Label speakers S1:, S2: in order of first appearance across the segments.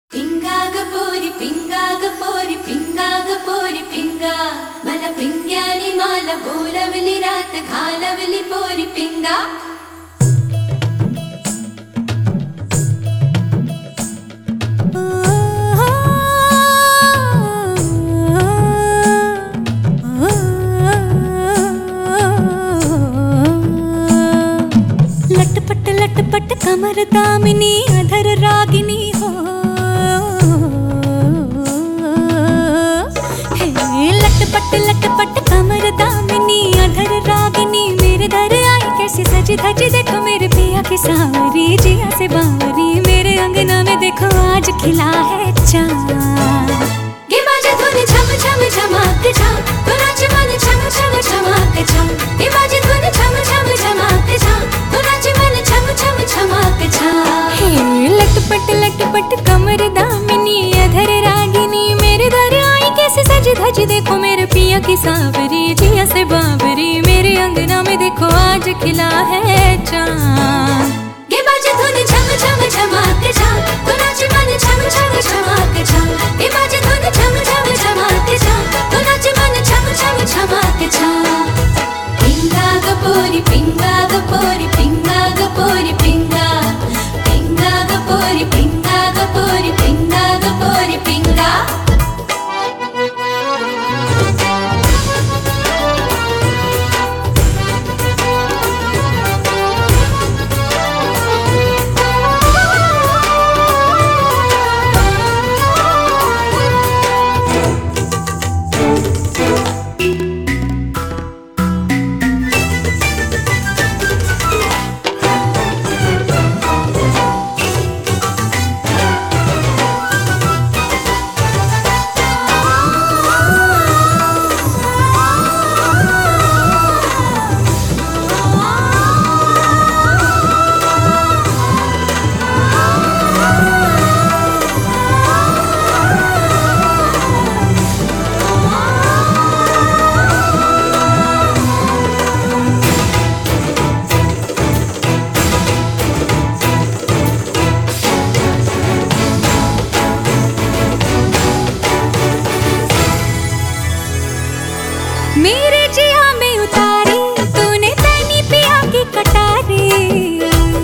S1: पिंगा मला पिंग्यानी माला बोलवली रात घालवली पोरी पिंगा
S2: लटपट कमर दामिनी अधर रागिनी हो लटपट कमर दामिनी अधर रागिनी मेरे दर आई कैसी सजी धजी देखो मेरे पिया की सांवरी जिया से बावरी मेरे अंगना में देखो आज खिला है चाँद
S1: गे माझे धुन छम छम चमक छम तो नाच मन छम छम चमक छम गे माझे धुन छम छम चमक छम तो नाच मन छम छम चमक छम
S2: लटपट कमर दामिनी अधर रागिनी मेरे दर आई कैसे सजी धजी देखो मेरे पिया की सांवरी जिया से बावरी मेरे अंगना में देखो आज खिला है चाँद
S1: गे माझे धुन छम छम चमक छम तो नाच मन छम छम चमक छम गे माझे धुन छम छम चमक छम तो नाच मन छम छम चमक छम पिंगा गपोरी पिंगा गपोरी पिंगा गपोरी पिंगा पिंगा गपोरी पिंगा गपोरी पिंगा गपोरी पिंगा
S2: मेरे जिया में उतारी तूने तैनी पिया की कटारी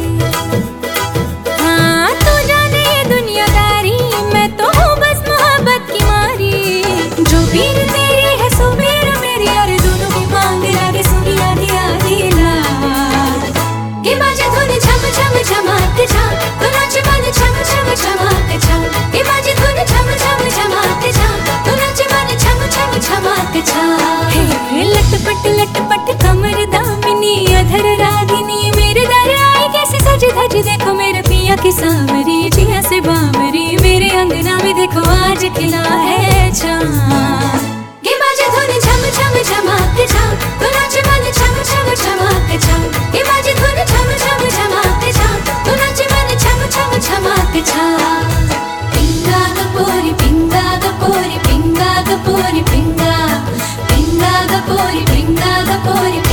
S2: हाँ तू जाने ये दुनियादारी मैं तो हूँ बस मोहब्बत की मारी जो पीर तेरी है सो पीर मेरी यार दोनों की मांग लागे सुनी आधी आधी रात
S1: गे माझे धुन छम छम चमक छम तो नाच मन छम छम चमक छम गे माझे धुन छम छम चमक छम तो नाच मन छम छम चमक छम
S2: लटपट कमर दामिनी अधर रागिनी मेरे दर आई कैसे सजी धजी देखो मेरे पिया की सांवरी जिया से बावरी मेरे अंगना में देखो आज खिला है चाँद
S1: गे माझे धुन छम छम चमक छम तो नाच मन छम छम चमक छम गे माझे धुन छम छम चमक छम तो नाच मन छम छम चमक छम पिंगा गपोरी पिंगा गपोरी पिंगा गपोरी पिंगा पिंगा गपोरी पिंगा गपोरी